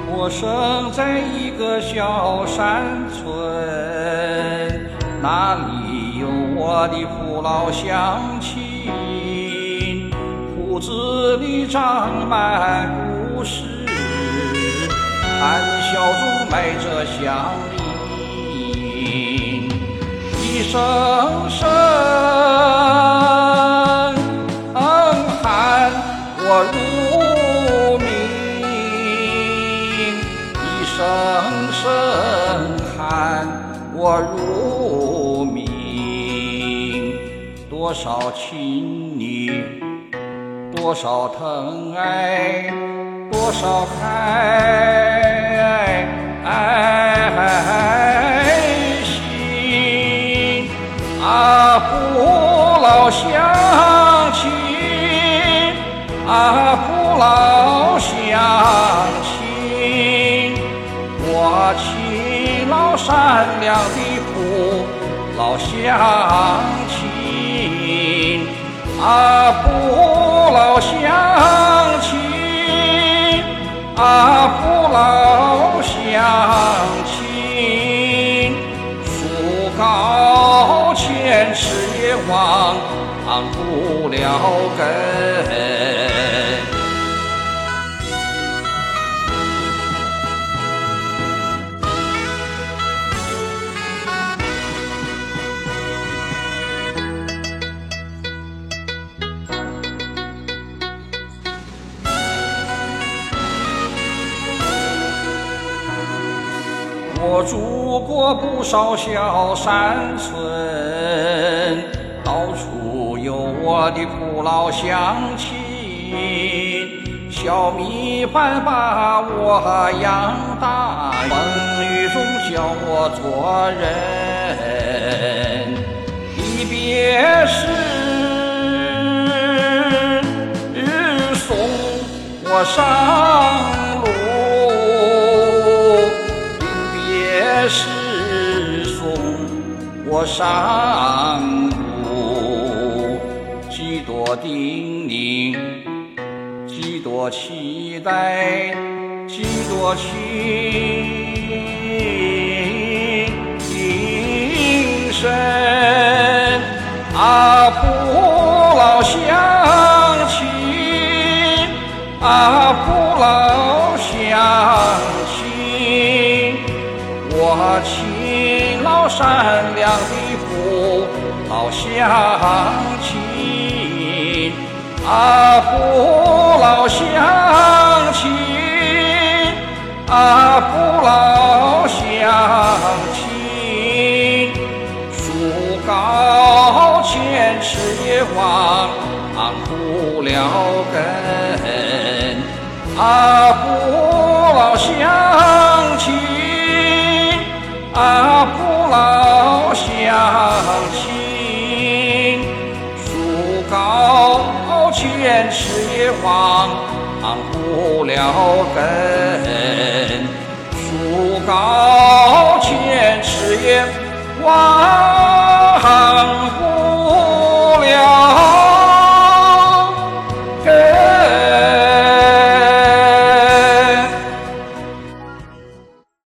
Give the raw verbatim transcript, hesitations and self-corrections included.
我生在一个小山村，那里有我的父老乡亲，胡子里长满故事，谈笑中埋着乡音，一声声喊我入名，一声声喊我入名，多少亲昵，多少疼爱，多少开心啊！父老乡亲啊，父老乡亲，我勤劳善良的父老乡亲啊，父老乡亲啊，父老乡亲，树高千尺也望不了根。我住过不少小山村，到处有我的父老乡亲，小米饭把我养大，风雨中教我做人，离别时送我上路，是送我上路，几多叮咛，几多期待，几多情深啊！父老乡亲啊，父老乡亲，我勤劳善良的父老乡亲啊，父老乡亲啊，父老乡亲，树高千尺也望不了根啊，父老乡亲啊，父老乡亲，树高千尺也望不了根，树高千尺也望